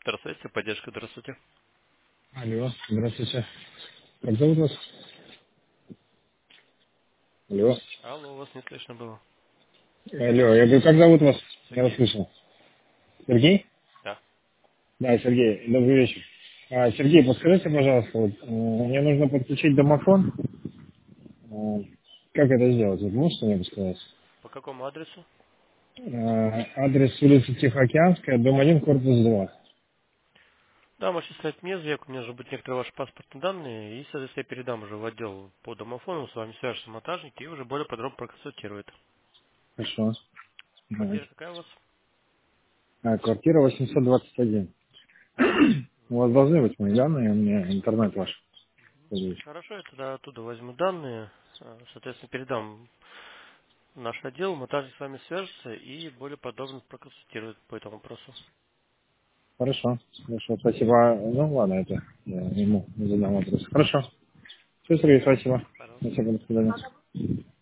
Здравствуйте, поддержка, здравствуйте. Алло, здравствуйте. Как зовут вас? Алло. Алло, вас не слышно было. Алло, я говорю, как зовут вас? Я вас Сергей. слышал. Сергей? Да. Да, Сергей, добрый вечер. Сергей, подскажите, пожалуйста, вот, мне нужно подключить домофон. Как это сделать? Вы можете мне подсказать? По какому адресу? Адрес улица Тихоокеанская, дом 1, корпус 2. Да, можете снять мне заявку, мне нужно быть некоторые ваши паспортные данные, и, соответственно, я передам уже в отдел по домофону, с вами свяжутся монтажники и уже более подробно проконсультируют. Хорошо. Квартира Давайте. какая у вас? Квартира 821. У вас должны быть мои данные, у меня интернет ваш. Есть. Хорошо, я тогда оттуда возьму данные, соответственно, передам в наш отдел, монтажник с вами свяжется и более подробно проконсультирует по этому вопросу. Хорошо, хорошо, спасибо. Ну ладно, это я ему не задам вопрос. Хорошо. Все, Сергей, спасибо. Пожалуйста. Спасибо, до свидания.